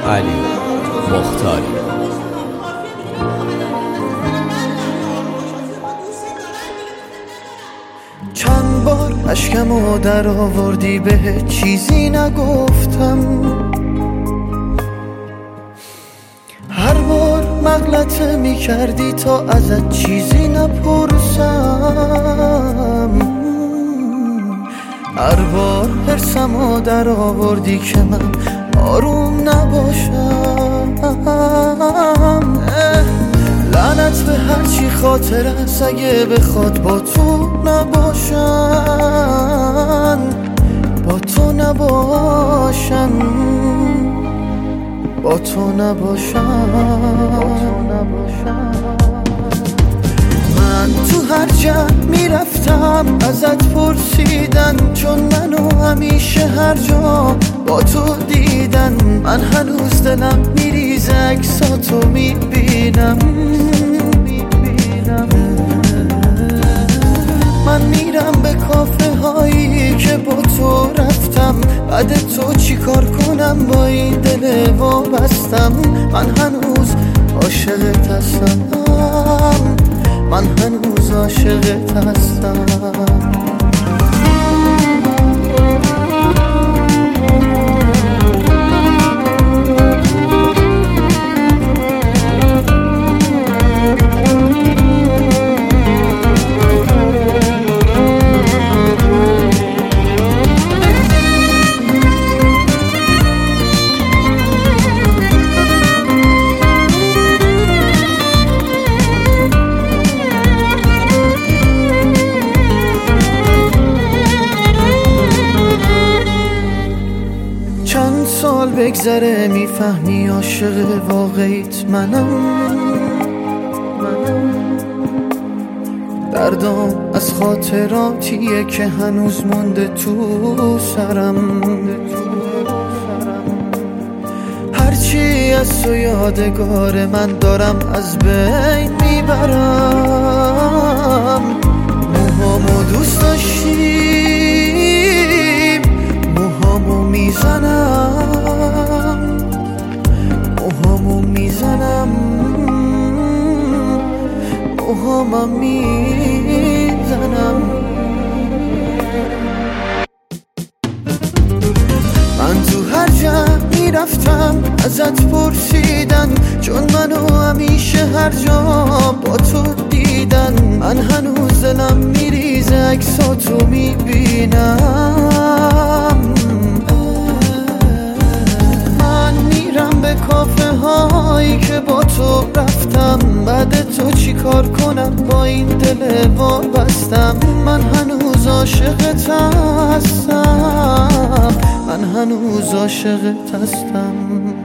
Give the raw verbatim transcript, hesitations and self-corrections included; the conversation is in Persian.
علی مختاری. چند بار اشکمو در آوردی به چیزی نگفتم، هر بار مغلطه می کردی تا ازت چیزی نپرسم، هر بار حرصمو در آوردی که من آروم نباشم. لعنت به هرچی خاطر است اگه بخواد با تو نباشن، با تو نباشن، با تو نباشن. من تو هر جا میرفتم ازت پرسیدن، چون منو همیشه هر جا با تو دیدن. من هنوز دلم میریزه عکساتو میبینم، من میرم به کافه هایی که با تو رفتم. بعد تو چی کار کنم با این دل وابستم؟ من هنوز عاشقت هستم، من هنوز عاشقت هستم. چند سال بگذره میفهمی عاشق واقعیت منم، دردام از خاطراتیه که هنوز مونده تو سرم. هرچی از تو یادگار من دارم از بین میبرم. موهامو دوست داشتیم، موهامو میزنم، موهامو میزنم، موهامو میزنم. من تو هر جا میرفتم ازت پرسیدن، چون منو همیشه هر جا با تو دیدن. من هنوز دلم میریزه عکساتو میبینم، من میرم به کافه هایی که با تو رفتم. بعد تو چی کار کنم با این دل وابستم؟ من هنوز عاشقت هستم، من هنوز عاشقت هستم.